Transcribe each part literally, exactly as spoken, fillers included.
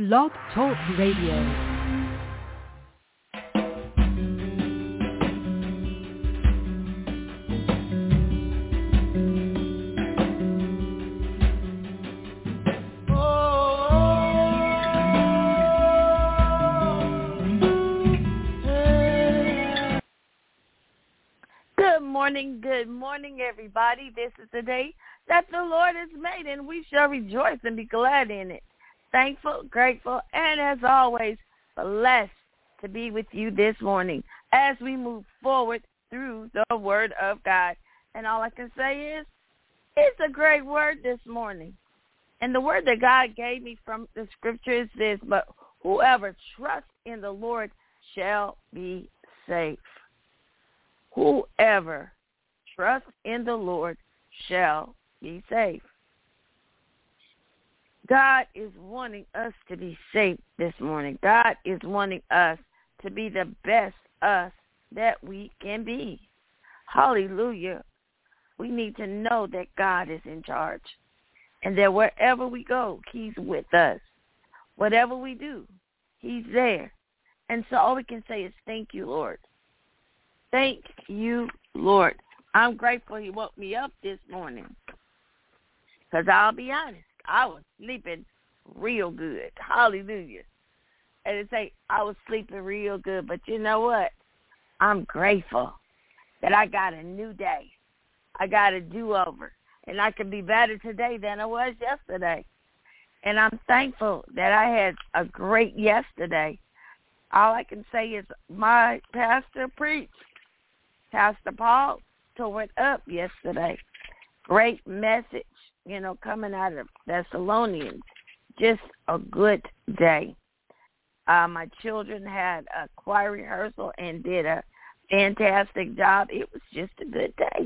Blog Talk Radio. Good morning, everybody. This is the day that the Lord has made, and we shall rejoice and be glad in it. Thankful, grateful, and as always, blessed to be with you this morning as we move forward through the Word of God. And all I can say is, it's a great word this morning. And the word that God gave me from the scripture is this: but whoever trusts in the Lord shall be safe. Whoever trust in the Lord shall be safe. God is wanting us to be safe this morning. God is wanting us to be the best us that we can be. Hallelujah. We need to know that God is in charge and that wherever we go, he's with us. Whatever we do, he's there. And so all we can say is thank you, Lord. Thank you, Lord. I'm grateful he woke me up this morning. Because I'll be honest, I was sleeping real good. Hallelujah. And it's like I was sleeping real good. But you know what? I'm grateful that I got a new day. I got a do-over. And I can be better today than I was yesterday. And I'm thankful that I had a great yesterday. All I can say is my pastor preached. Pastor Paul tore it up yesterday. Great message, you know, coming out of Thessalonians. Just a good day. Uh, my children had a choir rehearsal and did a fantastic job. It was just a good day.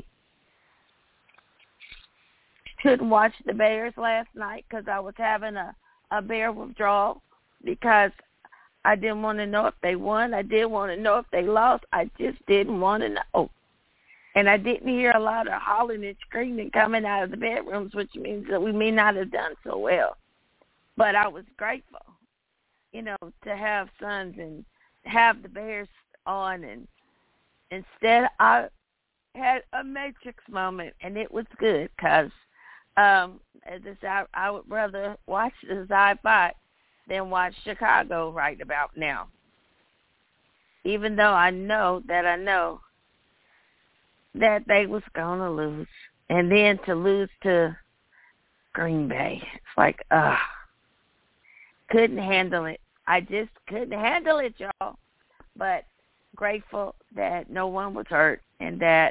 Couldn't watch the Bears last night because I was having a, a bear withdrawal because I didn't want to know if they won. I didn't want to know if they lost. I just didn't want to know. And I didn't hear a lot of hollering and screaming coming out of the bedrooms, which means that we may not have done so well. But I was grateful, you know, to have sons and have the Bears on. And instead, I had a Matrix moment, and it was good because um, I, I would rather watch the sci-fi than watch Chicago right about now. Even though I know that I know that they was going to lose. And then to lose to Green Bay. It's like, ugh. Couldn't handle it. I just couldn't handle it, y'all. But grateful that no one was hurt and that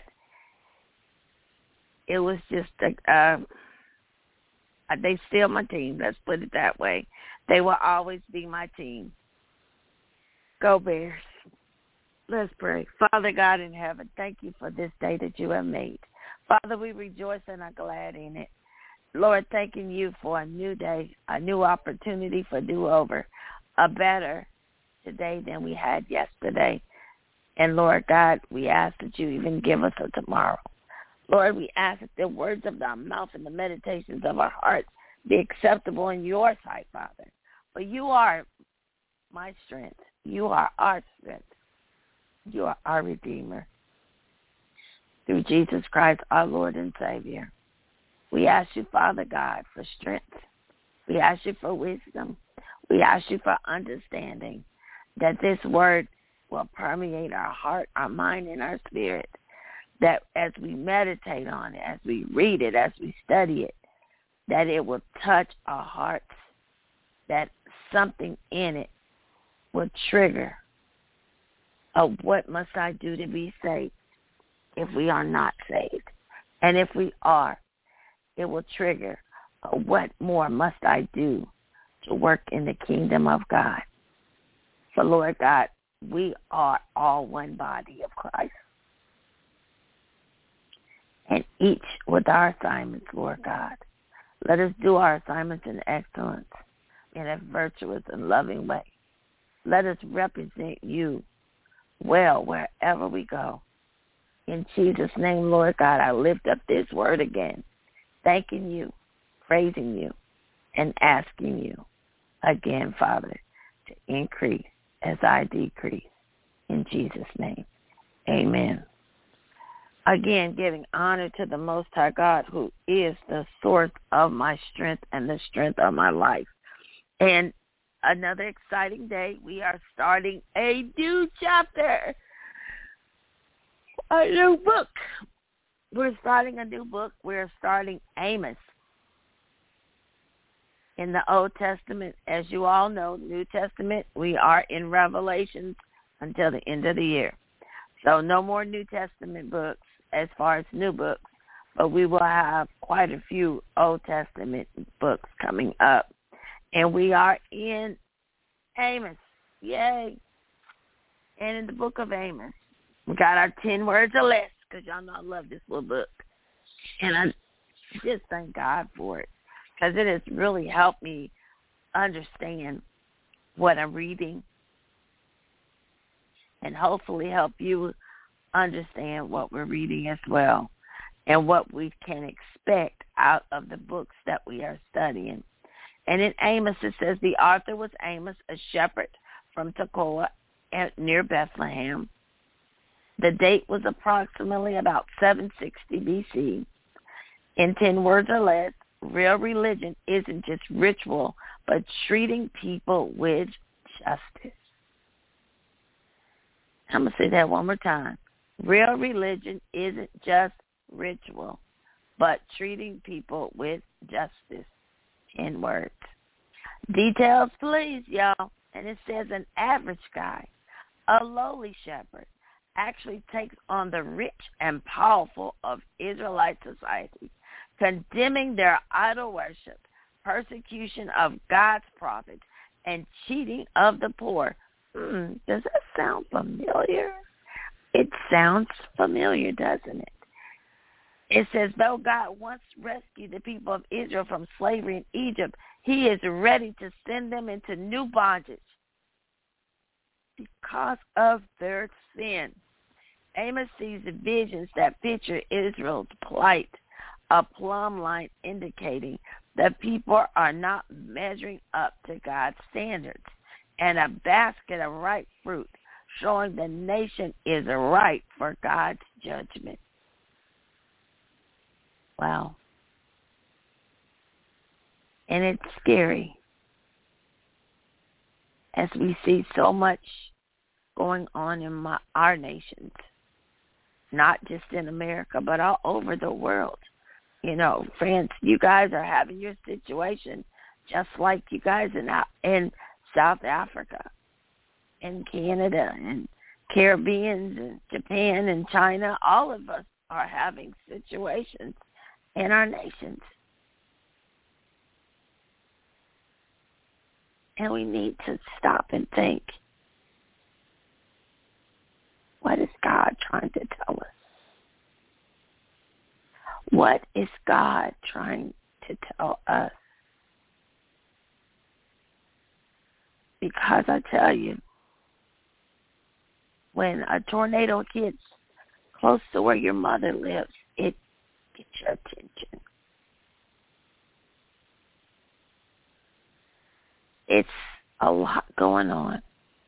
it was just, a, uh, they still my team. Let's put it that way. They will always be my team. Go Bears. Let's pray. Father God in heaven, thank you for this day that you have made. Father, we rejoice and are glad in it. Lord, thanking you for a new day, a new opportunity for do-over, a better today than we had yesterday. And Lord God, we ask that you even give us a tomorrow. Lord, we ask that the words of our mouth and the meditations of our hearts be acceptable in your sight, Father. For you are my strength. You are our strength. You are our Redeemer. Through Jesus Christ, our Lord and Savior. We ask you, Father God, for strength. We ask you for wisdom. We ask you for understanding that this word will permeate our heart, our mind, and our spirit. That as we meditate on it, as we read it, as we study it, that it will touch our hearts, that something in it will trigger of what must I do to be saved if we are not saved. And if we are, it will trigger uh, what more must I do to work in the kingdom of God. For Lord God, we are all one body of Christ. And each with our assignments, Lord God. Let us do our assignments in excellence, in a virtuous and loving way. Let us represent you well wherever we go. In Jesus' name, Lord God, I lift up this word again, thanking you, praising you, and asking you again, Father, to increase as I decrease. In Jesus' name, amen. Again, giving honor to the Most High God, who is the source of my strength and the strength of my life. And another exciting day, we are starting a new chapter, a new book. We're starting a new book. We're starting Amos. In the Old Testament, as you all know, New Testament, we are in Revelations until the end of the year. So no more New Testament books as far as new books, but we will have quite a few Old Testament books coming up. And we are in Amos. Yay. And in the book of Amos, we got our ten words or less, because y'all know I love this little book. And I just thank God for it, because it has really helped me understand what I'm reading and hopefully help you understand what we're reading as well and what we can expect out of the books that we are studying. And in Amos, it says the author was Amos, a shepherd from Tekoa near Bethlehem. The date was approximately about seven sixty B C. In ten words or less, real religion isn't just ritual, but treating people with justice. I'm going to say that one more time. Real religion isn't just ritual, but treating people with justice. In words. Details, please, y'all. And it says an average guy, a lowly shepherd, actually takes on the rich and powerful of Israelite society, condemning their idol worship, persecution of God's prophets, and cheating of the poor. Hmm, does that sound familiar? It sounds familiar, doesn't it? It says, though God once rescued the people of Israel from slavery in Egypt, he is ready to send them into new bondage because of their sin. Amos sees the visions that picture Israel's plight, a plumb line indicating that people are not measuring up to God's standards, and a basket of ripe fruit showing the nation is ripe for God's judgment. Wow. And it's scary as we see so much going on in my, our nations, not just in America, but all over the world. You know, friends, you guys are having your situation just like you guys in, in South Africa and Canada and Caribbeans and Japan and China. All of us are having situations in our nations. And we need to stop and think, what is God trying to tell us? What is God trying to tell us? Because I tell you, when a tornado hits close to where your mother lives, it gets your attention. It's a lot going on.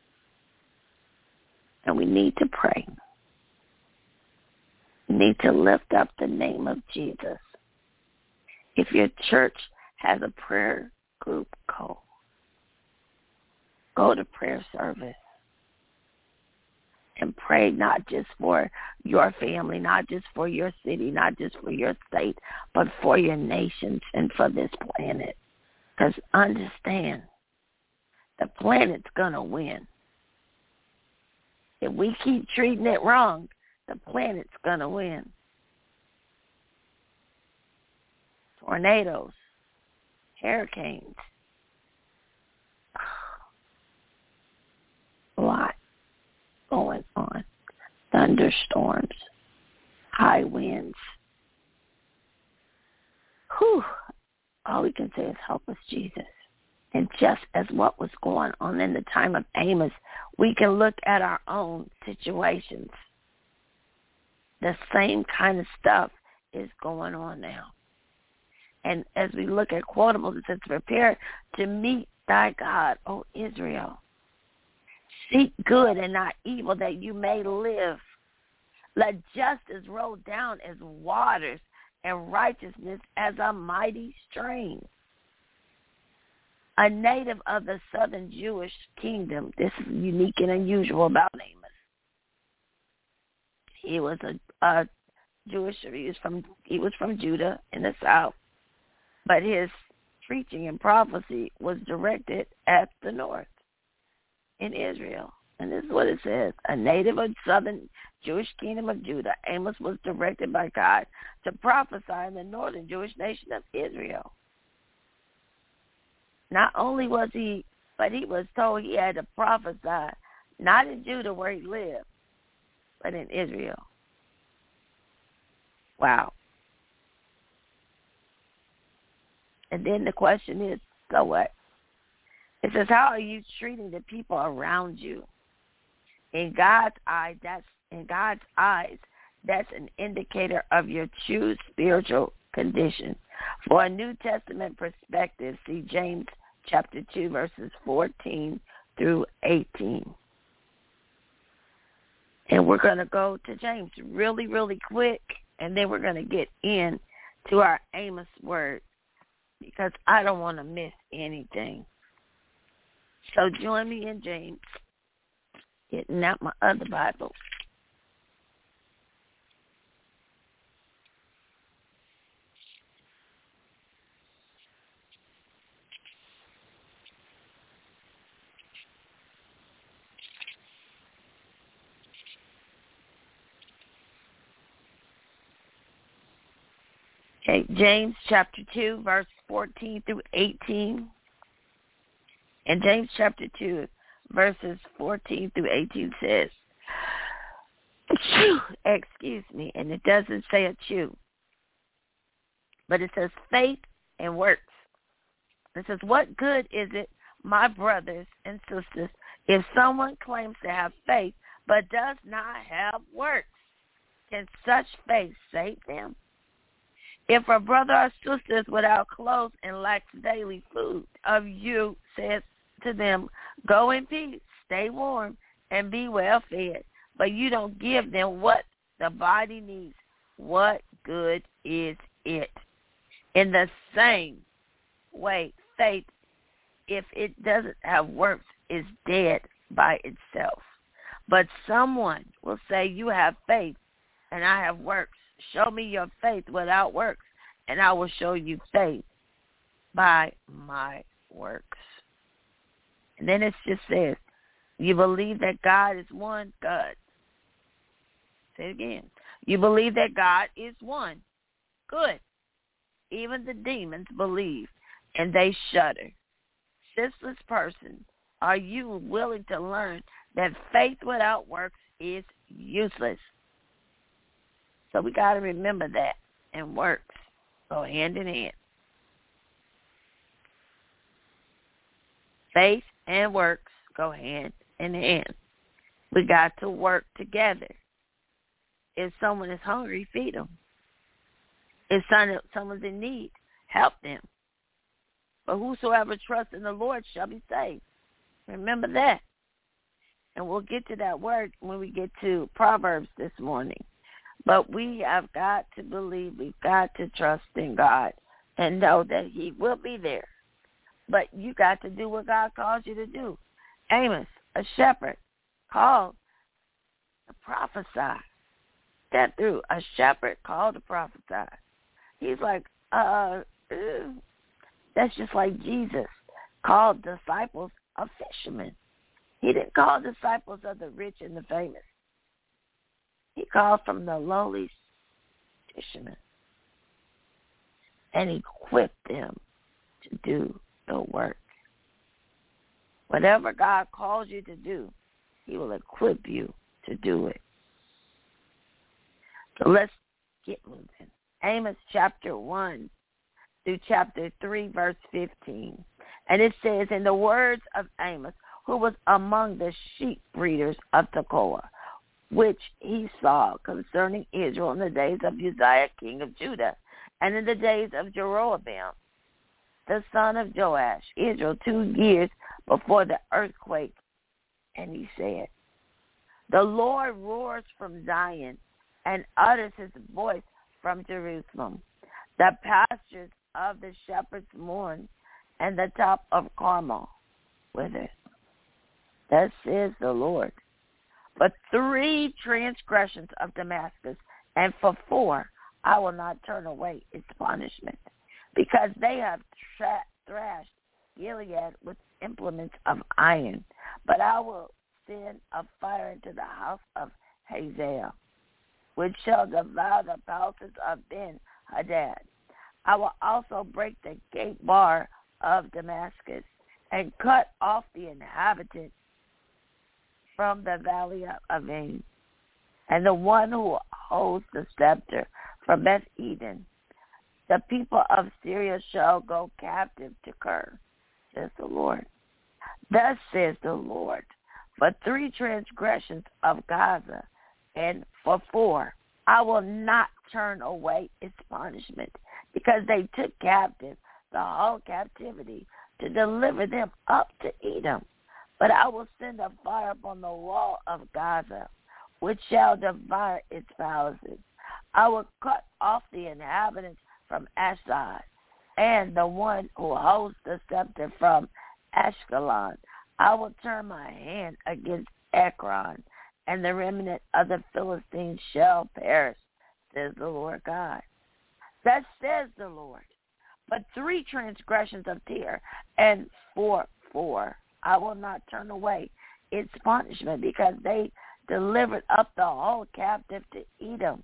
And we need to pray. We need to lift up the name of Jesus. If your church has a prayer group, go. Go to prayer service. And pray not just for your family, not just for your city, not just for your state, but for your nations and for this planet. Because understand, the planet's going to win. If we keep treating it wrong, the planet's going to win. Tornadoes, hurricanes, a lot going on. Thunderstorms, high winds. Whew. All we can say is help us, Jesus. And just as what was going on in the time of Amos, we can look at our own situations. The same kind of stuff is going on now. And as we look at quotables, it says prepare to meet thy God, O Israel. Seek good and not evil, that you may live. Let justice roll down as waters, and righteousness as a mighty stream. A native of the southern Jewish kingdom. This is unique and unusual about Amos. He was a, a Jewish. He was from he was from Judah in the south, but his preaching and prophecy was directed at the north in Israel. And this is what it says. A native of southern Jewish kingdom of Judah, Amos was directed by God to prophesy in the northern Jewish nation of Israel. Not only was he, but he was told he had to prophesy, not in Judah where he lived, but in Israel. Wow. And then the question is, so what? It says, how are you treating the people around you? In God's eye, that's in God's eyes, that's an indicator of your true spiritual condition. For a New Testament perspective, see James chapter two, verses fourteen through eighteen. And we're going to go to James really, really quick, and then we're going to get in to our Amos word, because I don't want to miss anything. So join me in James, getting out my other Bible. Okay, James chapter two, verse fourteen through eighteen. And James chapter two, verses fourteen through eighteen says, chew, excuse me, and it doesn't say a chew, but it says faith and works. It says, what good is it, my brothers and sisters, if someone claims to have faith but does not have works? Can such faith save them? If a brother or sister is without clothes and lacks daily food, of you says to them, go in peace, stay warm, and be well fed. But you don't give them what the body needs. What good is it? In the same way, faith, if it doesn't have works, is dead by itself. But someone will say, you have faith, and I have works. Show me your faith without works, and I will show you faith by my works. And then it just says, you believe that God is one? God. Say it again. You believe that God is one? Good. Even the demons believe, and they shudder. Senseless person, are you willing to learn that faith without works is useless? So we got to remember that, and works go hand in hand. Faith and works go hand in hand. We got to work together. If someone is hungry, feed them. If someone's in need, help them. But whosoever trusts in the Lord shall be saved. Remember that. And we'll get to that word when we get to Proverbs this morning. But we have got to believe, we've got to trust in God and know that he will be there. But you got to do what God calls you to do. Amos, a shepherd, called to prophesy. That through a shepherd called to prophesy. He's like, uh, uh, that's just like Jesus called disciples of fishermen. He didn't call disciples of the rich and the famous. He called from the lowly fishermen and equipped them to do the work. Whatever God calls you to do, he will equip you to do it. So let's get moving. Amos chapter one through chapter three, verse fifteen. And it says, in the words of Amos, who was among the sheep breeders of Tekoa, which he saw concerning Israel in the days of Uzziah, king of Judah, and in the days of Jeroboam, the son of Joash, Israel, two years before the earthquake. And he said, the Lord roars from Zion and utters his voice from Jerusalem. The pastures of the shepherds mourn, and the top of Carmel withers. Thus says the Lord. But three transgressions of Damascus, and for four I will not turn away its punishment, because they have tra- thrashed Gilead with implements of iron. But I will send a fire into the house of Hazael, which shall devour the palaces of Ben-Hadad. I will also break the gate bar of Damascus, and cut off the inhabitants from the valley of Avim, and the one who holds the scepter from Beth Eden. The people of Syria shall go captive to Kir, says the Lord. Thus says the Lord, for three transgressions of Gaza, and for four, I will not turn away its punishment, because they took captive the whole captivity to deliver them up to Edom. But I will send a fire upon the wall of Gaza, which shall devour its palaces. I will cut off the inhabitants from Ashdod, and the one who holds the scepter from Ashkelon. I will turn my hand against Ekron, and the remnant of the Philistines shall perish, says the Lord God. Thus says the Lord. But three transgressions of Tyre, and for four, I will not turn away its punishment, because they delivered up the whole captive to Edom,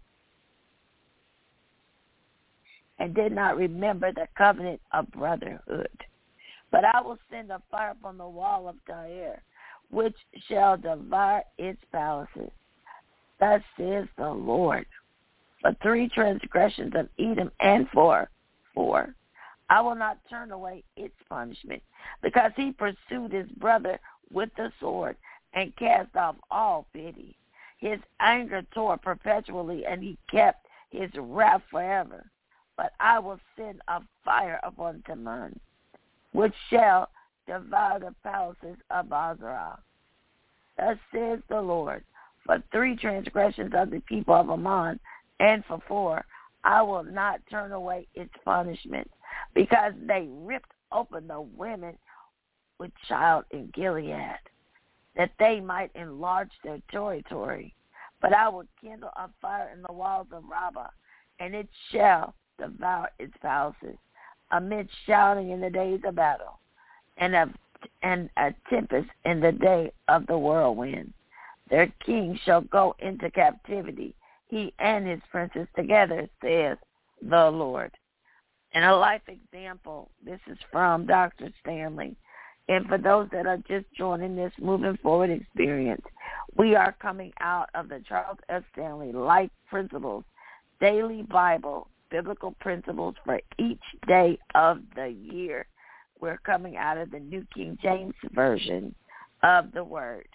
and did not remember the covenant of brotherhood. But I will send a fire upon the wall of Tyre, which shall devour its palaces. Thus says the Lord. For three transgressions of Edom, and for four, I will not turn away its punishment, because he pursued his brother with the sword, and cast off all pity. His anger tore perpetually, and he kept his wrath forever. But I will send a fire upon Teman, which shall devour the palaces of Bozrah. Thus says the Lord, for three transgressions of the people of Ammon, and for four, I will not turn away its punishment, because they ripped open the women with child in Gilead, that they might enlarge their territory. But I will kindle a fire in the walls of Rabbah, and it shall devour its palaces, amid shouting in the days of battle, and a, and a tempest in the day of the whirlwind. Their king shall go into captivity, he and his princes together, says the Lord. And a life example, this is from Doctor Stanley. And for those that are just joining this Moving Forward experience, we are coming out of the Charles S. Stanley Life Principles Daily Bible, Biblical Principles for each day of the year. We're coming out of the New King James Version of the Word.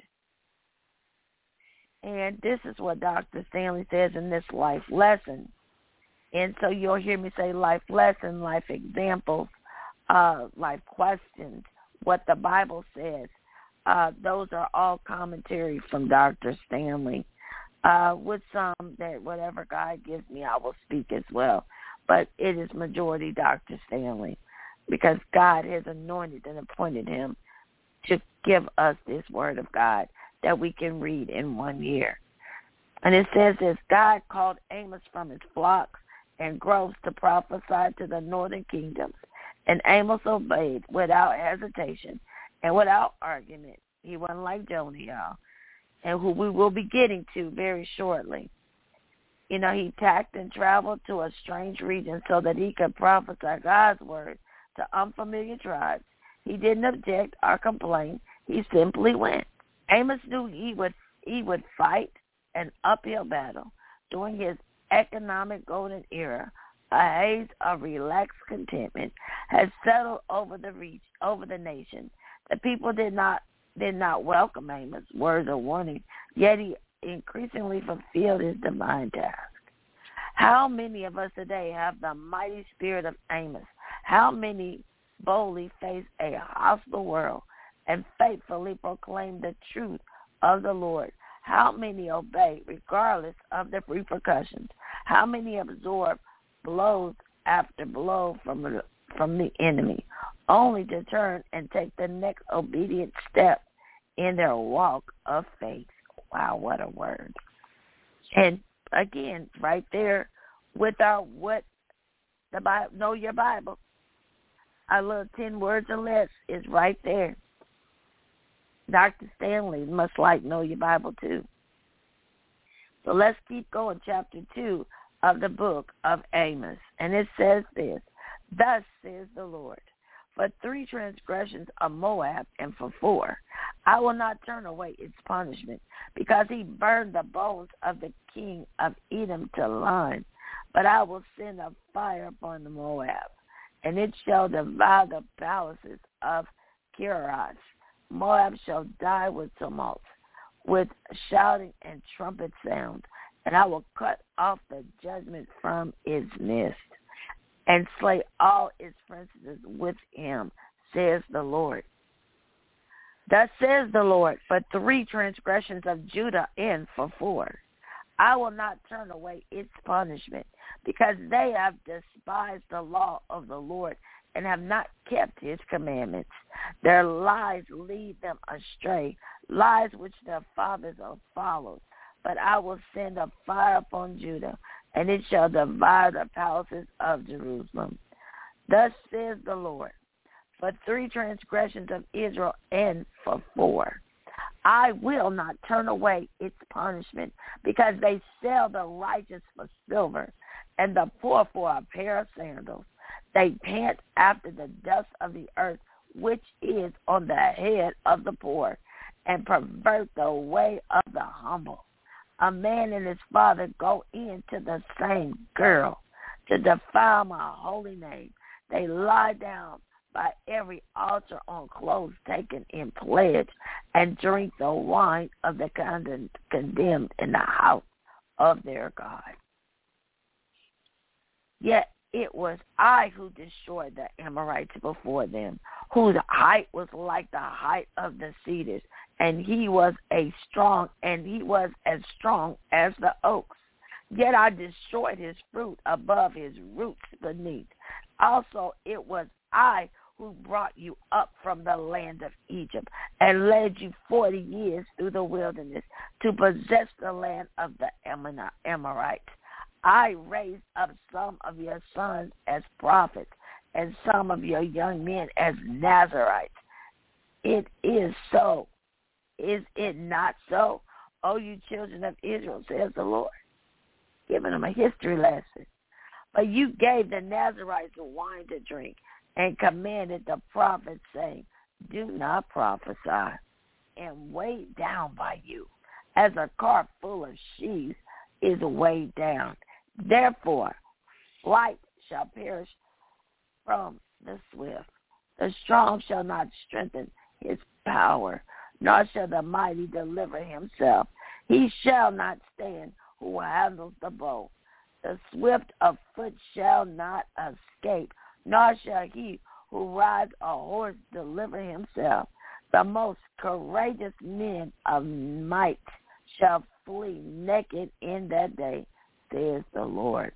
And this is what Doctor Stanley says in this life lesson. And so you'll hear me say life lesson, life examples, uh, life questions, what the Bible says. Uh, those are all commentary from Doctor Stanley. Uh, with some that whatever God gives me, I will speak as well. But it is majority Doctor Stanley, because God has anointed and appointed him to give us this word of God that we can read in one year. And it says this: God called Amos from his flocks and groves to prophesy to the northern kingdoms. And Amos obeyed without hesitation and without argument. He wasn't like Jonah, y'all, and who we will be getting to very shortly. You know, he tacked and traveled to a strange region so that he could prophesy God's word to unfamiliar tribes. He didn't object or complain. He simply went. Amos knew he would he would fight an uphill battle during his economic golden era. A haze of relaxed contentment had settled over the reach, over the nation. The people did not did not welcome Amos' words of warning, yet he increasingly fulfilled his divine task. How many of us today have the mighty spirit of Amos? How many boldly face a hostile world and faithfully proclaim the truth of the Lord? How many obey regardless of the repercussions? How many absorb blows after blow from the, from the enemy, only to turn and take the next obedient step in their walk of faith? Wow, what a word. And again, right there with our what the Bible, know your Bible. Our little ten words or less is right there. Doctor Stanley must like Know Your Bible too. So let's keep going. Chapter two of the book of Amos. And it says this, thus says the Lord, for three transgressions of Moab and for four, I will not turn away its punishment, because he burned the bones of the king of Edom to lime. But I will send a fire upon the Moab, and it shall devour the palaces of Kiriath. Moab shall die with tumult, with shouting and trumpet sound, and I will cut off the judgment from its midst, and slay all its princes with him, says the Lord. Thus says the Lord, for three transgressions of Judah and for four, I will not turn away its punishment, because they have despised the law of the Lord and have not kept his commandments. Their lies lead them astray, lies which their fathers have followed. But I will send a fire upon Judah, and it shall devour the palaces of Jerusalem. Thus says the Lord, for three transgressions of Israel and for four, I will not turn away its punishment, because they sell the righteous for silver and the poor for a pair of sandals. They pant after the dust of the earth, which is on the head of the poor, and pervert the way of the humble. A man and his father go in to the same girl to defile my holy name. They lie down by every altar on clothes taken in pledge, and drink the wine of the condemned in the house of their God. Yet it was I who destroyed the Amorites before them, whose height was like the height of the cedars, and he was a strong, and he was as strong as the oaks. Yet I destroyed his fruit above his roots beneath. Also it was I who brought you up from the land of Egypt and led you forty years through the wilderness to possess the land of the Amorites. I raised up some of your sons as prophets and some of your young men as Nazarites. It is so. Is it not so, O you children of Israel, says the Lord, giving them a history lesson. But you gave the Nazarites wine to drink and commanded the prophets, saying, do not prophesy, and weighed down by you, as a cart full of sheaves is weighed down. Therefore, flight shall perish from the swift. The strong shall not strengthen his power, nor shall the mighty deliver himself. He shall not stand who handles the bow. The swift of foot shall not escape, nor shall he who rides a horse deliver himself. The most courageous men of might shall flee naked in that day, says the Lord.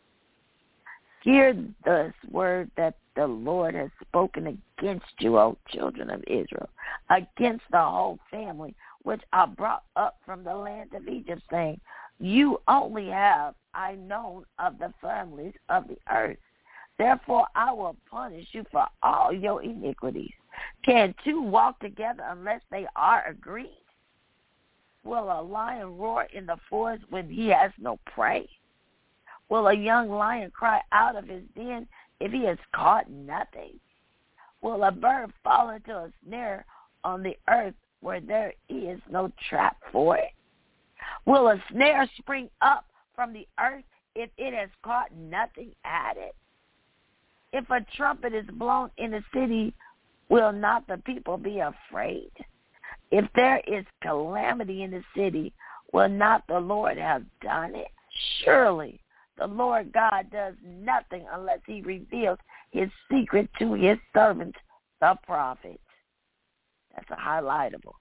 Hear this word that the Lord has spoken against you, O children of Israel, against the whole family which are brought up from the land of Egypt, saying, you only have I known of the families of the earth. Therefore I will punish you for all your iniquities. Can two walk together unless they are agreed? Will a lion roar in the forest when he has no prey? Will a young lion cry out of his den if he has caught nothing? Will a bird fall into a snare on the earth where there is no trap for it? Will a snare spring up from the earth if it has caught nothing at it? If a trumpet is blown in a city, will not the people be afraid? If there is calamity in the city, will not the Lord have done it? Surely The Lord God does nothing unless he reveals his secret to his servants, the prophets. That's a highlightable.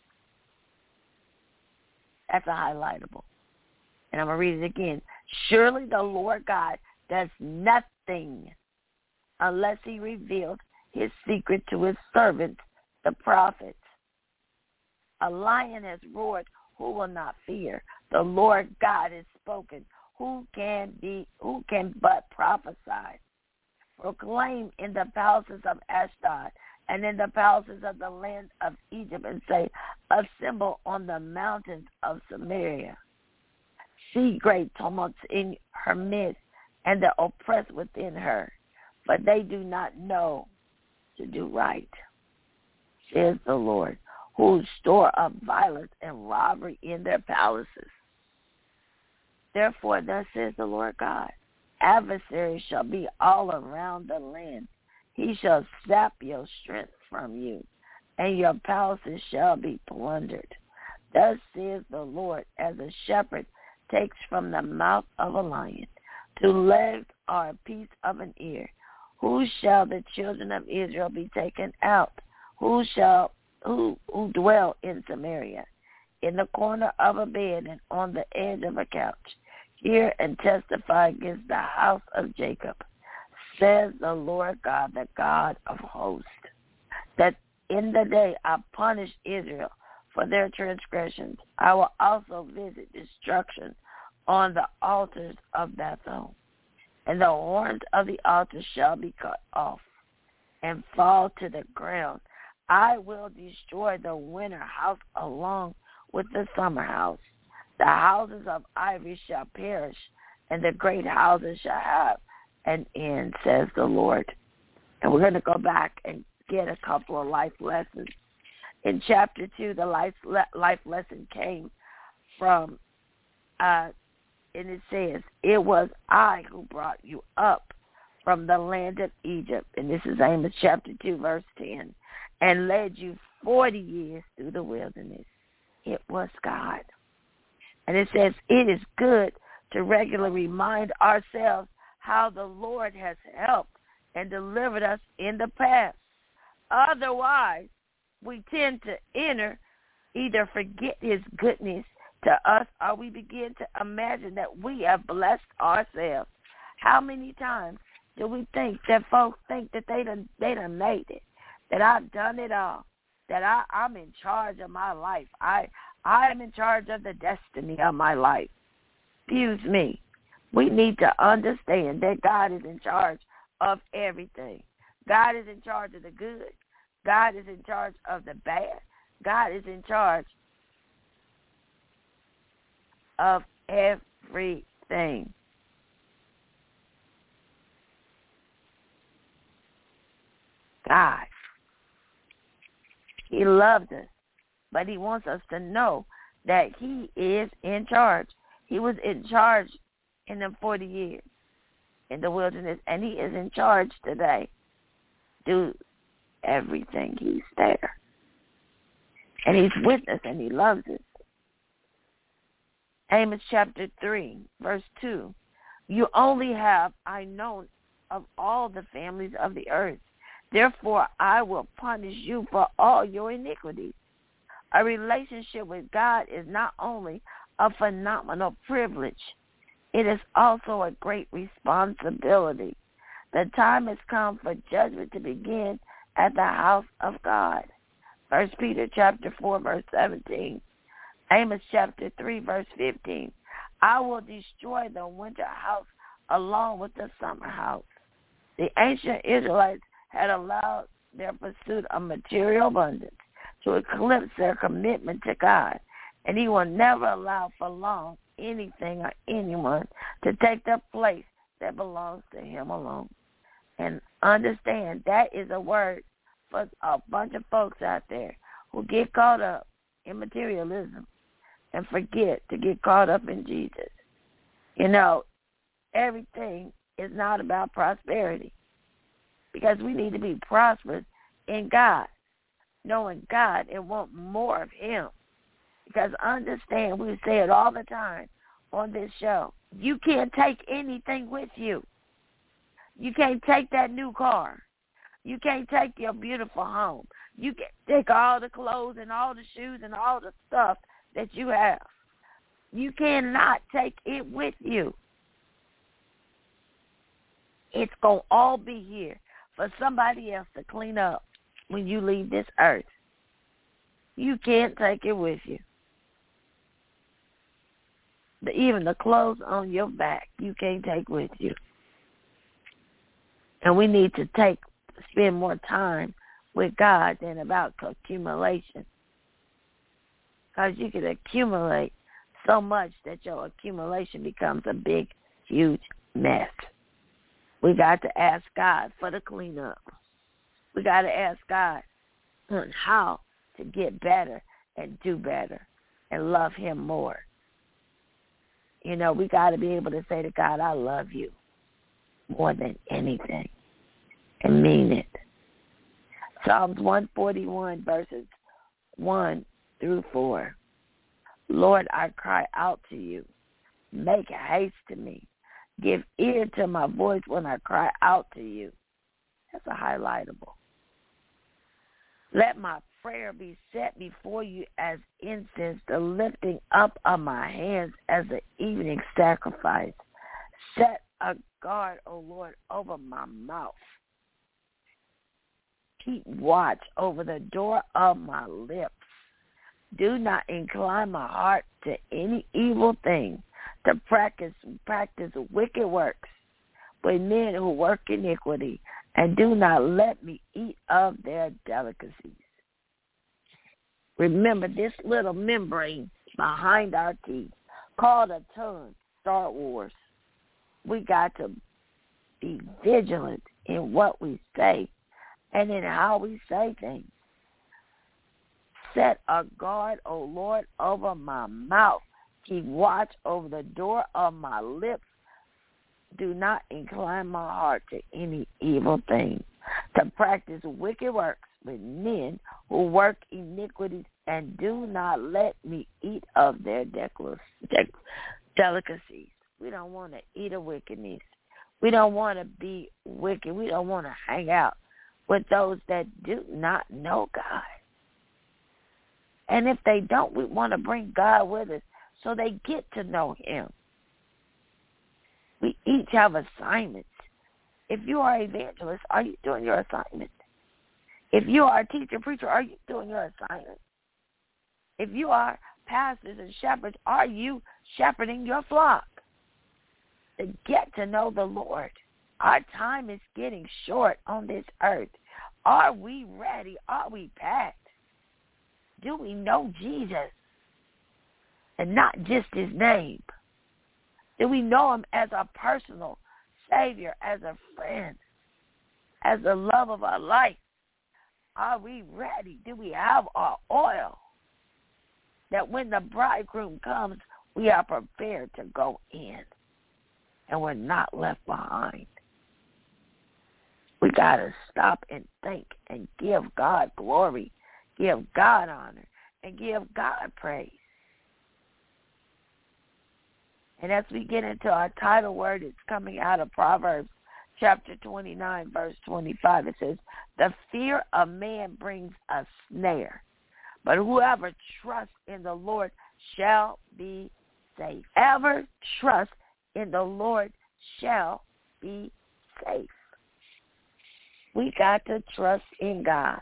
That's a highlightable. And I'm going to read it again. Surely the Lord God does nothing unless he reveals his secret to his servants, the prophets. A lion has roared, who will not fear? The Lord God has spoken, who can be, who can but prophesy? Proclaim in the palaces of Ashdod and in the palaces of the land of Egypt, and say, assemble on the mountains of Samaria. See great tumults in her midst, and the oppressed within her, but they do not know to do right, says the Lord, who store up violence and robbery in their palaces. Therefore, thus says the Lord God, adversaries shall be all around the land. He shall sap your strength from you, and your palaces shall be plundered. Thus says the Lord, as a shepherd takes from the mouth of a lion two legs or a piece of an ear. Who shall the children of Israel be taken out? Who shall who who dwell in Samaria, in the corner of a bed and on the edge of a couch? Hear and testify against the house of Jacob, says the Lord God, the God of hosts, that in the day I punish Israel for their transgressions, I will also visit destruction on the altars of Bethel, and the horns of the altar shall be cut off and fall to the ground. I will destroy the winter house along with the summer house. The houses of ivory shall perish, and the great houses shall have an end, says the Lord. And we're going to go back and get a couple of life lessons. In chapter two, the life, life lesson came from, uh, and it says, it was I who brought you up from the land of Egypt. And this is Amos chapter two, verse ten. And led you forty years through the wilderness. It was God. And it says, it is good to regularly remind ourselves how the Lord has helped and delivered us in the past. Otherwise, we tend to enter, either forget his goodness to us, or we begin to imagine that we have blessed ourselves. How many times do we think that folks think that they done, they done made it, that I've done it all, that I, I'm in charge of my life. I I am in charge of the destiny of my life. Excuse me. We need to understand that God is in charge of everything. God is in charge of the good. God is in charge of the bad. God is in charge of everything. God. He loves us, but he wants us to know that he is in charge. He was in charge in the forty years in the wilderness, and he is in charge today. Do everything. He's there. And he's with us, and he loves us. Amos chapter three, verse two. You only have I known of all the families of the earth. Therefore, I will punish you for all your iniquities. A relationship with God is not only a phenomenal privilege, it is also a great responsibility. The time has come for judgment to begin at the house of God. First Peter chapter four, verse seventeen. Amos chapter three, verse fifteen. I will destroy the winter house along with the summer house. The ancient Israelites had allowed their pursuit of material abundance to eclipse their commitment to God, and he will never allow for long anything or anyone to take the place that belongs to him alone. And understand that is a word for a bunch of folks out there who get caught up in materialism and forget to get caught up in Jesus. You know, everything is not about prosperity, because we need to be prosperous in God, knowing God and want more of him. Because understand, we say it all the time on this show. You can't take anything with you. You can't take that new car. You can't take your beautiful home. You can't take all the clothes and all the shoes and all the stuff that you have. You cannot take it with you. It's going to all be here for somebody else to clean up when you leave this earth. You can't take it with you. The, even the clothes on your back, you can't take with you. And we need to take, spend more time with God than about accumulation. Because you can accumulate so much that your accumulation becomes a big, huge mess. We got to ask God for the cleanup. We got to ask God on how to get better and do better and love him more. You know, we got to be able to say to God, I love you more than anything, and mean it. Psalms one forty-one, verses one through four. Lord, I cry out to you. Make haste to me. Give ear to my voice when I cry out to you. That's a highlightable. Let my prayer be set before you as incense, the lifting up of my hands as the evening sacrifice. Set a guard, O Lord, over my mouth. Keep watch over the door of my lips. Do not incline my heart to any evil thing, to practice practice wicked works with men who work iniquity, and do not let me eat of their delicacies. Remember this little membrane behind our teeth called a tongue, Star Wars. We got to be vigilant in what we say and in how we say things. Set a guard, O Lord, over my mouth. Keep watch over the door of my lips. Do not incline my heart to any evil thing, to practice wicked works with men who work iniquities, and do not let me eat of their delicacies. We don't want to eat of wickedness. We don't want to be wicked. We don't want to hang out with those that do not know God. And if they don't, we want to bring God with us so they get to know him. We each have assignments. If you are an evangelist, are you doing your assignment? If you are a teacher, preacher, are you doing your assignment? If you are pastors and shepherds, are you shepherding your flock? To get to know the Lord. Our time is getting short on this earth. Are we ready? Are we packed? Do we know Jesus? And not just his name. Do we know him as a personal Savior, as a friend, as the love of our life? Are we ready? Do we have our oil? That when the bridegroom comes, we are prepared to go in. And we're not left behind. We got to stop and think and give God glory, give God honor, and give God praise. And as we get into our title word, it's coming out of Proverbs chapter twenty-nine, verse twenty-five. It says, the fear of man brings a snare, but whoever trusts in the Lord shall be safe. Ever trust in the Lord shall be safe. We got to trust in God.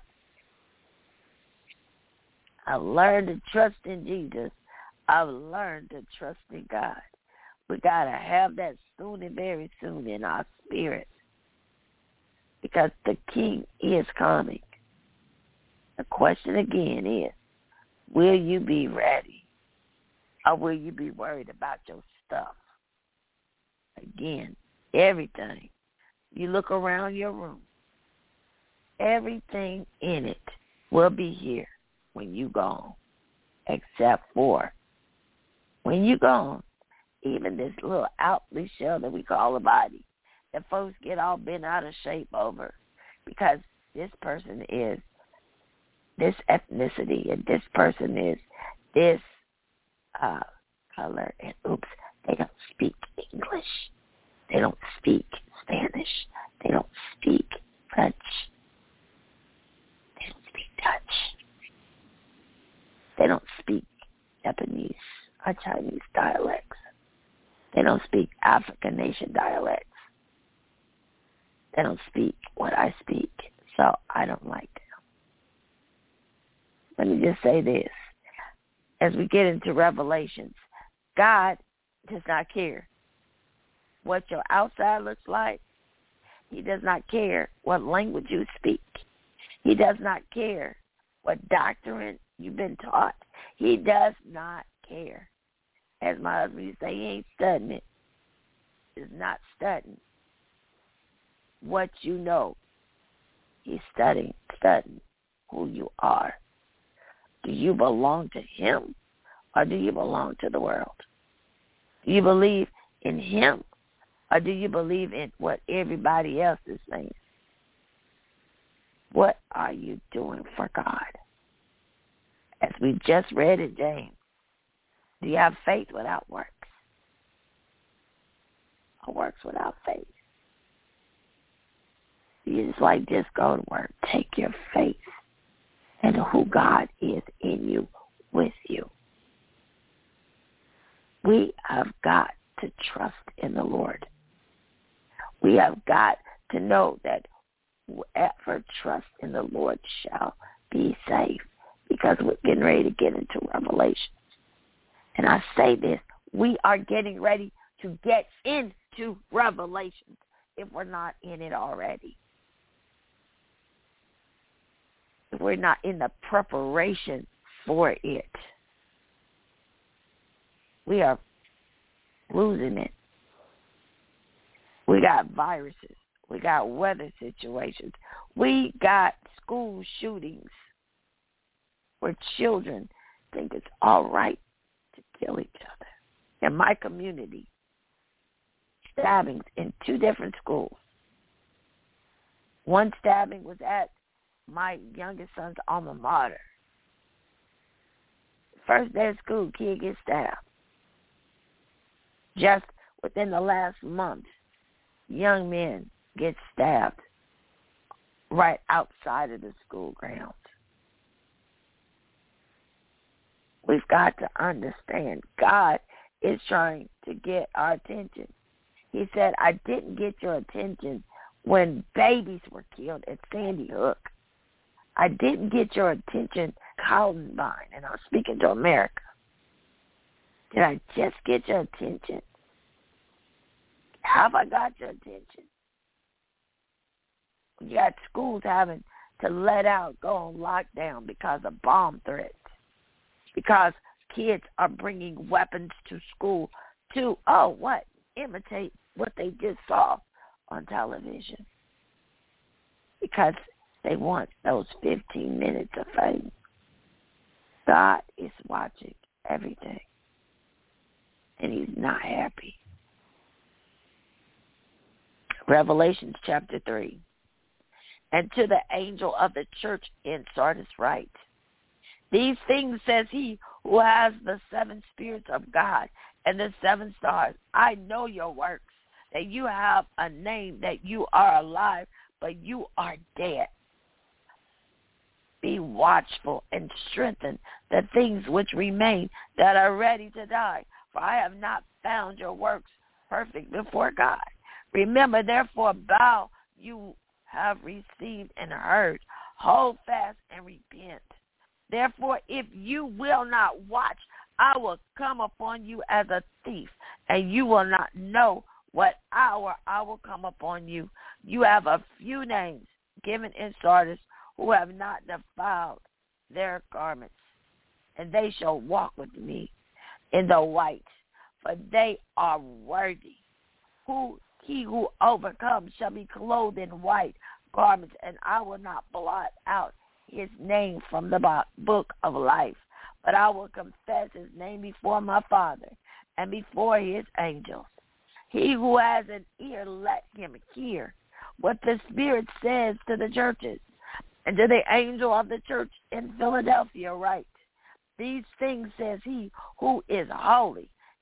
I've learned to trust in Jesus. I've learned to trust in God. We got to have that soon and very soon in our spirit, because the King is coming. The question again is, will you be ready, or will you be worried about your stuff? Again, everything. You look around your room, everything in it will be here when you gone, except for when you gone. Even this little outly shell that we call a body, that folks get all bent out of shape over, because this person is this ethnicity and this person is this uh, color, and oops, They don't speak English. They don't speak Spanish. They don't speak French. They don't speak Dutch. They don't speak Japanese or Chinese dialects. They don't speak African nation dialects. They don't speak what I speak, so I don't like them. Let me just say this. As we get into Revelations, God does not care what your outside looks like. He does not care what language you speak. He does not care what doctrine you've been taught. He does not care. As my husband used to say, he ain't studying it. He's not studying what you know. He's studying, studying who you are. Do you belong to him or do you belong to the world? Do you believe in him or do you believe in what everybody else is saying? What are you doing for God? As we just read in James, do you have faith without works? Or works without faith? You just like just go to work. Take your faith and who God is in you, with you. We have got to trust in the Lord. We have got to know that whoever trusts in the Lord shall be saved, because we're getting ready to get into Revelation. And I say this, we are getting ready to get into Revelation if we're not in it already. If we're not in the preparation for it. We are losing it. We got viruses. We got weather situations. We got school shootings where children think it's all right to kill each other. In my community, stabbings in two different schools. One stabbing was at my youngest son's alma mater. First day of school, kid gets stabbed. Just within the last month, young men get stabbed right outside of the school grounds. We've got to understand God is trying to get our attention. He said, I didn't get your attention when babies were killed at Sandy Hook. I didn't get your attention, Columbine, and I'm speaking to America. Did I just get your attention? Have I got your attention? You got schools having to let out, go on lockdown because of bomb threats, because kids are bringing weapons to school to, oh, what? Imitate what they just saw on television. Because they want those fifteen minutes of fame. God is watching everything. And he's not happy. Revelation chapter three. And to the angel of the church in Sardis write, these things says he who has the seven spirits of God and the seven stars. I know your works, that you have a name, that you are alive, but you are dead. Be watchful and strengthen the things which remain that are ready to die, for I have not found your works perfect before God. Remember, therefore, bow you have received and heard. Hold fast and repent. Therefore, if you will not watch, I will come upon you as a thief, and you will not know what hour I will come upon you. You have a few names given in Sardis who have not defiled their garments, and they shall walk with me in the white, for they are worthy. Who he who overcomes shall be clothed in white garments, and I will not blot out his name from the book of life, but I will confess his name before my Father and before his angels. He who has an ear, let him hear what the Spirit says to the churches. And to the angel of the church in Philadelphia write, these things says he who is holy,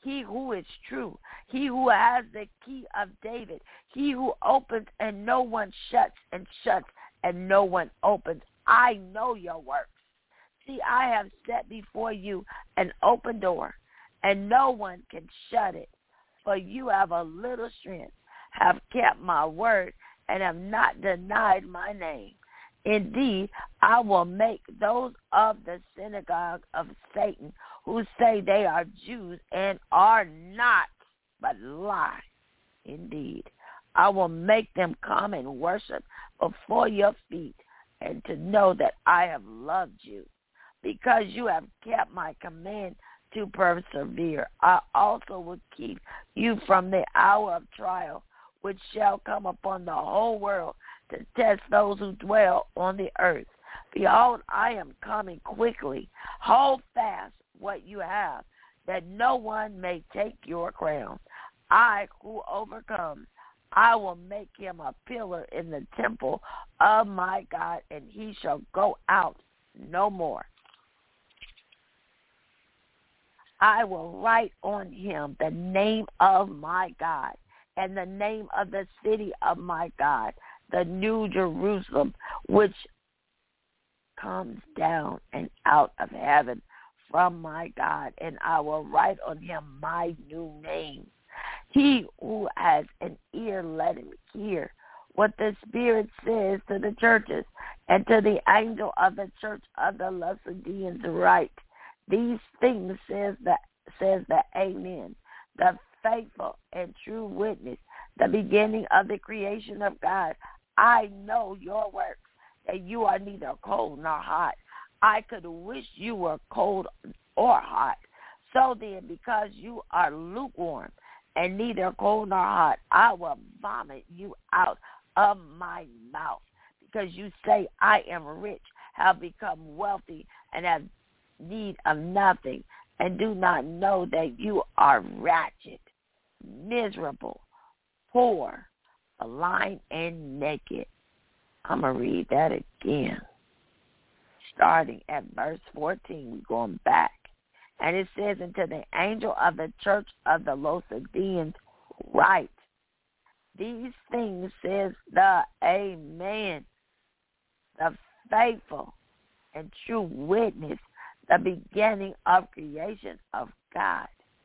he who is true, he who has the key of David, he who opens and no one shuts, and shuts and no one opens. I know your works. See, I have set before you an open door, and no one can shut it. For you have a little strength, have kept my word, and have not denied my name. Indeed, I will make those of the synagogue of Satan who say they are Jews and are not, but lie. Indeed, I will make them come and worship before your feet, and to know that I have loved you. Because you have kept my command to persevere, I also will keep you from the hour of trial, which shall come upon the whole world to test those who dwell on the earth. Behold, I am coming quickly. Hold fast what you have, that no one may take your crown. I who overcomes, I will make him a pillar in the temple of my God, and he shall go out no more. I will write on him the name of my God and the name of the city of my God, the new Jerusalem, which comes down and out of heaven from my God, and I will write on him my new name. He who has an ear, let him hear what the Spirit says to the churches, and to the angel of the church of the Laodiceans write, these things says the, says the Amen, the faithful and true witness, the beginning of the creation of God. I know your works, that you are neither cold nor hot. I could wish you were cold or hot. So then, because you are lukewarm and neither cold nor hot, I will vomit you out of my mouth. Because you say, I am rich, have become wealthy, and have need of nothing, and do not know that you are wretched, miserable, poor, blind, and naked. I'm going to read that again. Starting at verse fourteen, we're going back. And it says, unto the angel of the church of the Laodiceans write, these things says the Amen, the faithful and true witness, the beginning of creation of God.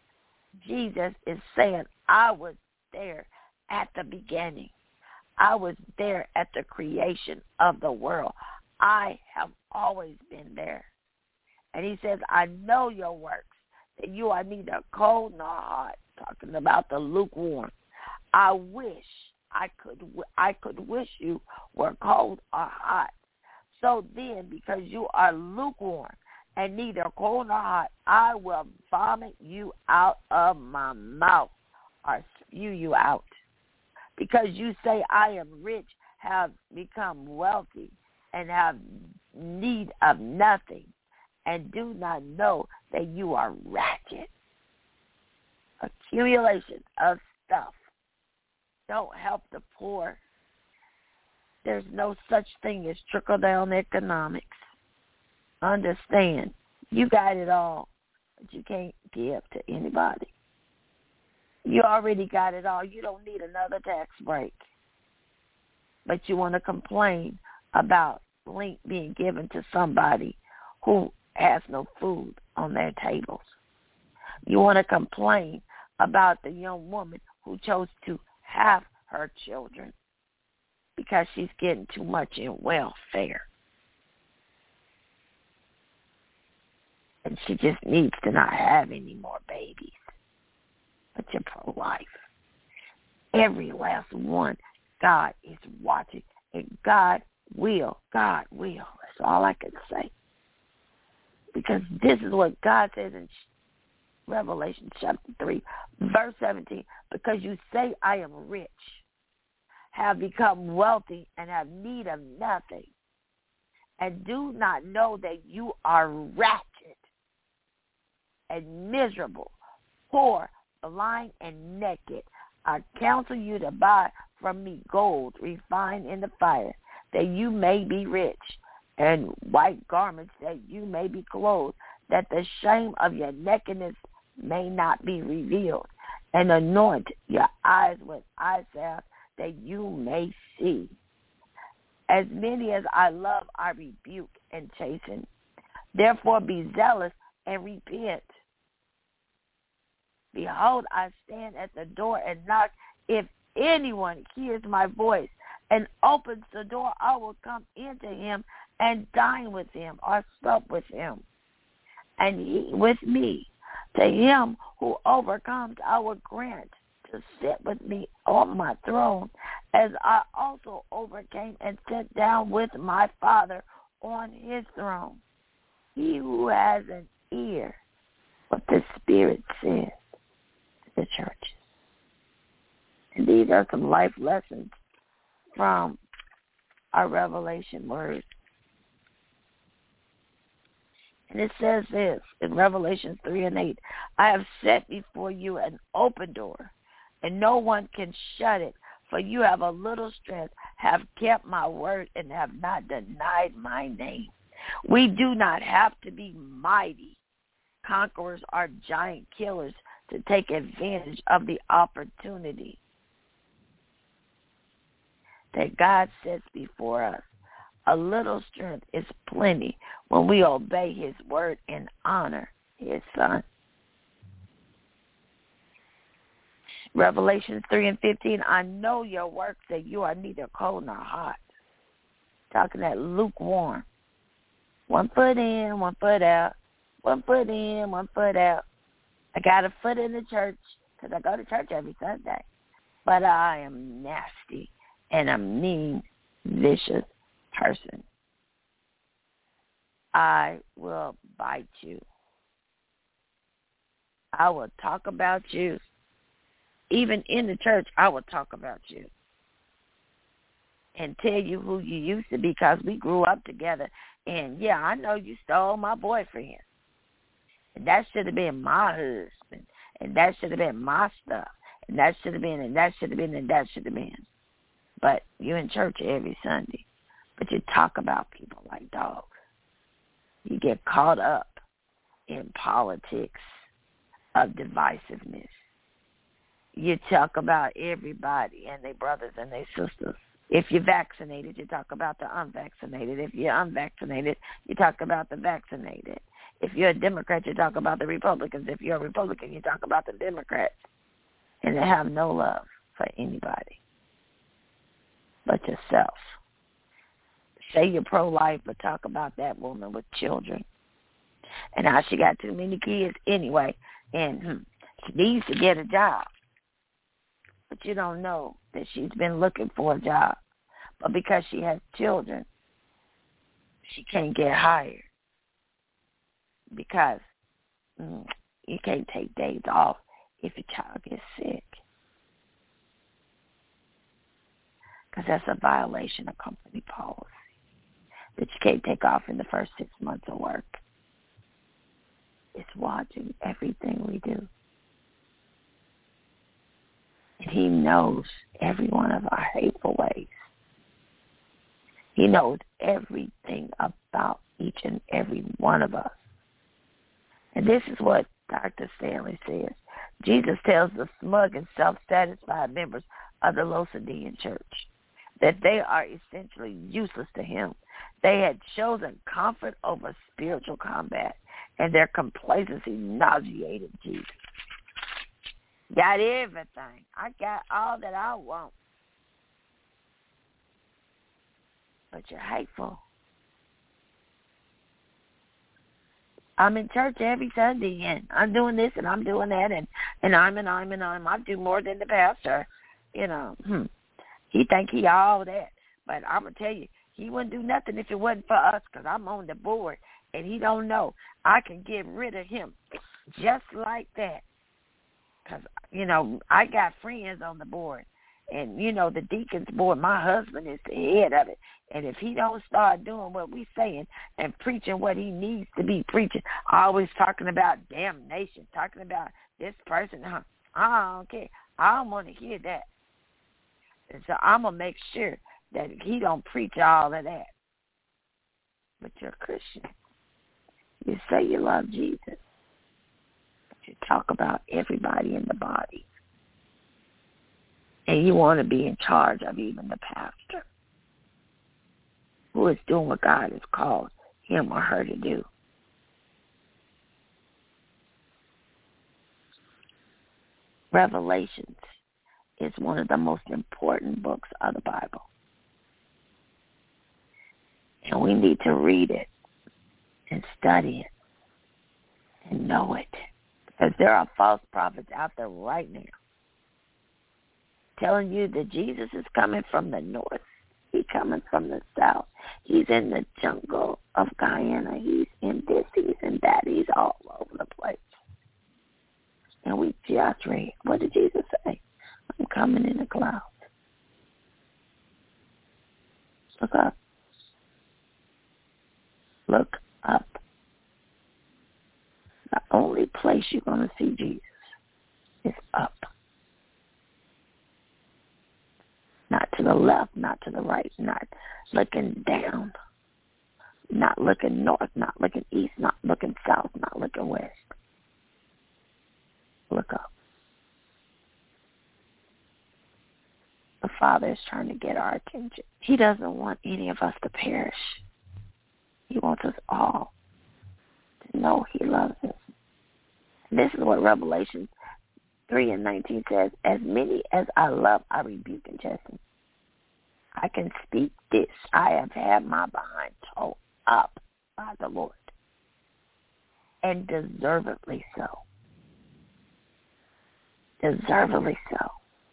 Jesus is saying, I was there at the beginning. I was there at the creation of the world. I have always been there. And he says, I know your works, that you are neither cold nor hot, talking about the lukewarm. I wish I could I could wish you were cold or hot. So then, because you are lukewarm and neither cold nor hot, I will vomit you out of my mouth, or spew you out. Because you say, I am rich, have become wealthy, and have need of nothing, and do not know that you are wretched. Accumulation of stuff don't help the poor. There's no such thing as trickle-down economics. Understand, you got it all, but you can't give to anybody. You already got it all. You don't need another tax break. But you want to complain about link being given to somebody who has no food on their tables. You want to complain about the young woman who chose to have her children because she's getting too much in welfare. And she just needs to not have any more babies. But you're pro-life. Every last one, God is watching. And God will. God will. That's all I can say. Because this is what God says in Revelation chapter three, verse seventeen. Because you say, I am rich, have become wealthy, and have need of nothing, and do not know that you are wretched and miserable, poor, blind, and naked. I counsel you to buy from me gold refined in the fire, that you may be rich, and white garments, that you may be clothed, that the shame of your nakedness may not be revealed, and anoint your eyes with eye salve that you may see. As many as I love, I rebuke and chasten. Therefore be zealous and repent. Behold, I stand at the door and knock. If anyone hears my voice and opens the door, I will come into him and dine with him, or sup with him, and he with me. To him who overcomes, I will grant to sit with me on my throne, as I also overcame and sat down with my Father on his throne. He who has an ear, what the Spirit says to the churches. And these are some life lessons from our Revelation word. And it says this in Revelation three and eight, I have set before you an open door, and no one can shut it, for you have a little strength, have kept my word, and have not denied my name. We do not have to be mighty conquerors or giant killers to take advantage of the opportunity that God sets before us. A little strength is plenty when we obey his word and honor his son. Revelation three and fifteen, I know your works, that you are neither cold nor hot. Talking that lukewarm. One foot in, one foot out. One foot in, one foot out. I got a foot in the church because I go to church every Sunday. But I am nasty and a mean, vicious person. I will bite you. I will talk about you. Even in the church, I will talk about you and tell you who you used to be, because we grew up together. And, yeah, I know you stole my boyfriend. And that should have been my husband. And that should have been my stuff. And that should have been, and that should have been, and that should have been. But you're in church every Sunday. But you talk about people like dogs. You get caught up in politics of divisiveness. You talk about everybody and their brothers and their sisters. If you're vaccinated, you talk about the unvaccinated. If you're unvaccinated, you talk about the vaccinated. If you're a Democrat, you talk about the Republicans. If you're a Republican, you talk about the Democrats. And they have no love for anybody but yourself. Say you're pro-life, but talk about that woman with children and how she got too many kids anyway, and hmm, she needs to get a job. But you don't know that she's been looking for a job. But because she has children, she can't get hired because mm, you can't take days off if your child gets sick, because that's a violation of company policy, that you can't take off in the first six months of work. It's watching everything we do. And he knows every one of our hateful ways. He knows everything about each and every one of us. And this is what Doctor Stanley says. Jesus tells the smug and self-satisfied members of the Laodicean church that they are essentially useless to him. They had chosen comfort over spiritual combat, and their complacency nauseated Jesus. Got everything. I got all that I want. But you're hateful. I'm in church every Sunday, and I'm doing this, and I'm doing that, and, and I'm, and I'm, and I'm. I do more than the pastor. You know, hmm. He think he all that. But I'm going to tell you, he wouldn't do nothing if it wasn't for us, because I'm on the board, and he don't know. I can get rid of him just like that. Because, you know, I got friends on the board. And, you know, the deacons board, my husband is the head of it. And if he don't start doing what we saying and preaching what he needs to be preaching, always talking about damnation, talking about this person, huh? I don't care. I don't want to hear that. And so I'm going to make sure that he don't preach all of that. But you're a Christian. You say you love Jesus. But you talk about everybody in the body. And you want to be in charge of even the pastor who is doing what God has called him or her to do. Revelations is one of the most important books of the Bible. And we need to read it and study it and know it. Because there are false prophets out there right now telling you that Jesus is coming from the north. He's coming from the south. He's in the jungle of Guyana. He's in this, he's in that. He's all over the place. And we just read, what did Jesus say? I'm coming in the clouds. Look up. Look up. The only place you're going to see Jesus is up. Not to the left, not to the right, not looking down, not looking north, not looking east, not looking south, not looking west. Look up. The Father is trying to get our attention. He doesn't want any of us to perish. He wants us all to know he loves us. And this is what Revelation three and nineteen says, as many as I love, I rebuke and chasten. I can speak this. I have had my behind towed up by the Lord, and deservedly so. Deservedly so.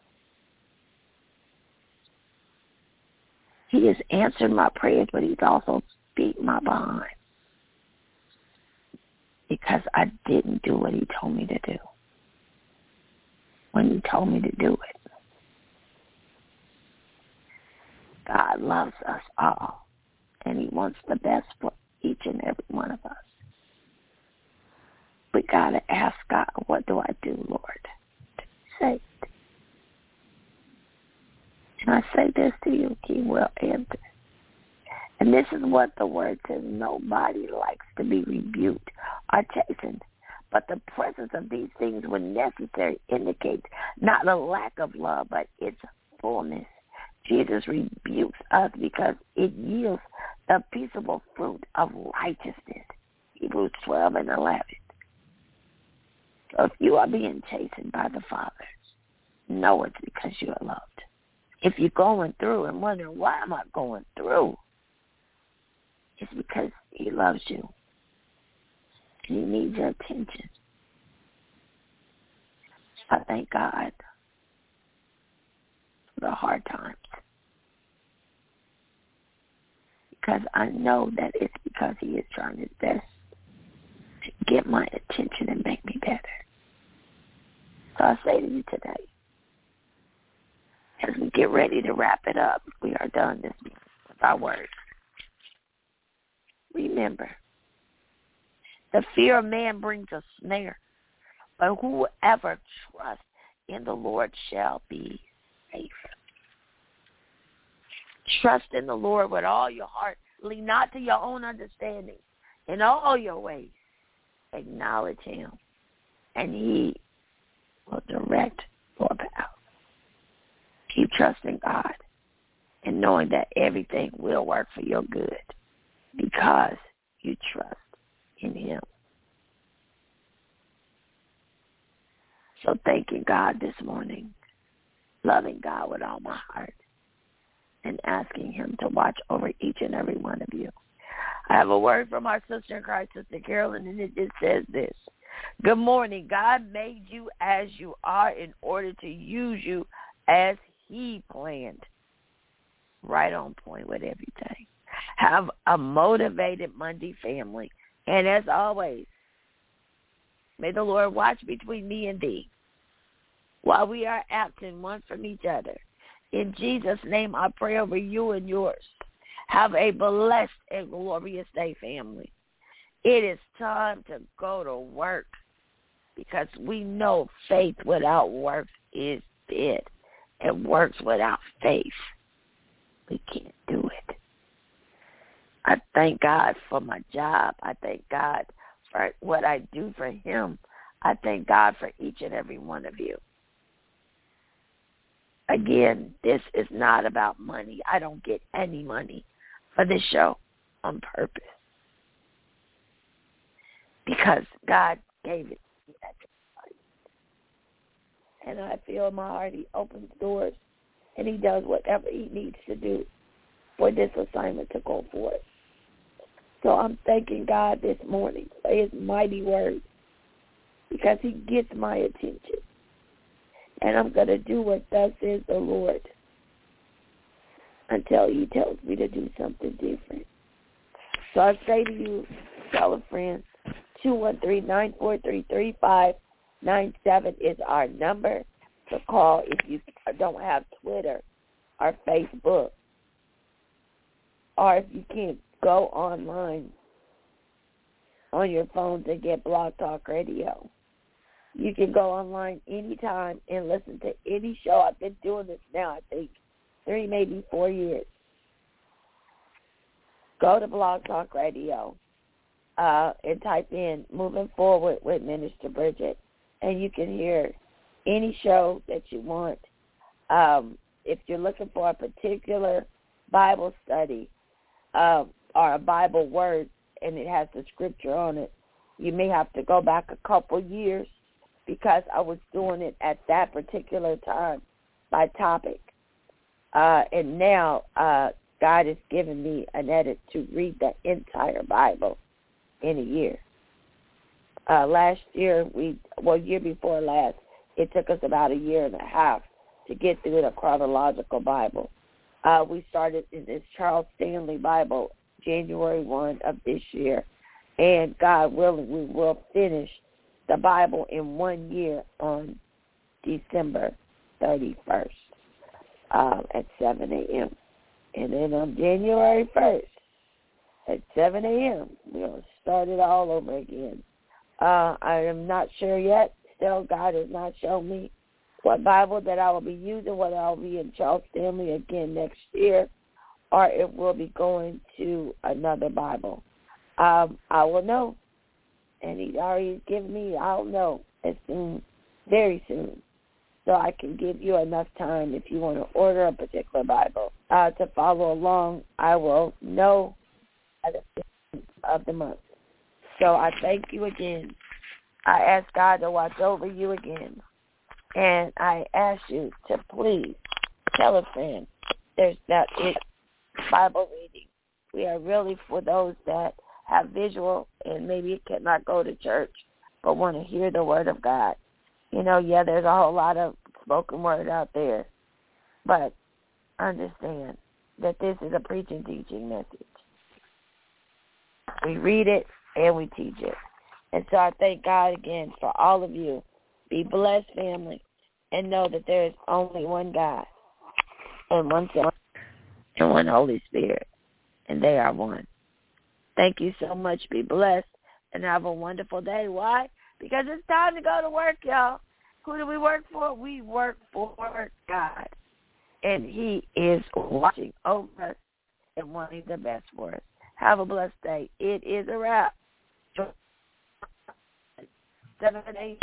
He has answered my prayers, but he's also beat my behind because I didn't do what he told me to do when he told me to do it. God loves us all, and he wants the best for each and every one of us. We got to ask God, what do I do, Lord, to be saved? And I say this to you, he will answer. And this is what the word says. Nobody likes to be rebuked or chastened. But the presence of these things when necessary indicates not a lack of love, but its fullness. Jesus rebukes us because it yields the peaceable fruit of righteousness. Hebrews twelve and eleven. So if you are being chastened by the Father, know it's because you are loved. If you're going through and wondering, why am I going through? It's because he loves you. And he needs your attention. I thank God for the hard times. Because I know that it's because he is trying his best to get my attention and make me better. So I say to you today, as we get ready to wrap it up, we are done this morning with our word. Remember, the fear of man brings a snare, but whoever trusts in the Lord shall be safe. Trust in the Lord with all your heart. Lean not to your own understanding. In all your ways, acknowledge him, and he will direct your path. Keep trusting God and knowing that everything will work for your good because you trust in him. So thanking God this morning, loving God with all my heart, and asking him to watch over each and every one of you. I have a word from our sister in Christ, Sister Carolyn, and it just says this. Good morning. God made you as you are in order to use you as he planned. Right on point with everything. Have a motivated Monday family. And as always, may the Lord watch between me and thee while we are absent one from each other. In Jesus' name, I pray over you and yours. Have a blessed and glorious day, family. It is time to go to work because we know faith without works is dead. And works without faith, we can't do it. I thank God for my job. I thank God for what I do for him. I thank God for each and every one of you. Again, this is not about money. I don't get any money for this show on purpose, because God gave it to me at the time. And I feel in my heart He opens doors and He does whatever He needs to do for this assignment to go forth. So I'm thanking God this morning for His mighty word, because He gets my attention. And I'm going to do what thus says the Lord until He tells me to do something different. So I say to you, tell a friend, two one three, nine four three, three five nine seven is our number to call if you don't have Twitter or Facebook, or if you can't go online on your phone to get Blog Talk Radio. You can go online anytime and listen to any show. I've been doing this now, I think, three, maybe four years. Go to Blog Talk Radio uh, and type in Moving Forward with Minister Bridget, and you can hear any show that you want. Um, if you're looking for a particular Bible study uh, or a Bible word and it has the scripture on it, you may have to go back a couple years, because I was doing it at that particular time by topic. Uh, and now uh, God has given me an edit to read the entire Bible in a year. Uh, last year, we well, year before last, it took us about a year and a half to get through the chronological Bible. Uh, we started in this Charles Stanley Bible January first of this year, and God willing, we will finish the Bible in one year on December thirty-first uh, at seven a.m. And then on January first at seven a.m., we're going to start it all over again. Uh, I am not sure yet. Still, God has not shown me what Bible that I will be using, whether I'll be in Charles Stanley again next year, or it will be going to another Bible. Um, I will know. And He's already given me, I'll know as soon, very soon, so I can give you enough time if you want to order a particular Bible uh, to follow along. I will know at the fifteenth of the month. So I thank you again. I ask God to watch over you again. And I ask you to please tell a friend there's that it Bible reading. We are really for those that have visual and maybe cannot go to church but want to hear the word of God. You know, yeah, there's a whole lot of spoken word out there, but understand that this is a preaching, teaching message. We read it and we teach it. And so I thank God again for all of you. Be blessed, family, and know that there is only one God and one Son and one Holy Spirit, and they are one. Thank you so much. Be blessed and have a wonderful day. Why? Because it's time to go to work, y'all. Who do we work for? We work for God. And He is watching over us and wanting the best for us. Have a blessed day. It is a wrap. seven eight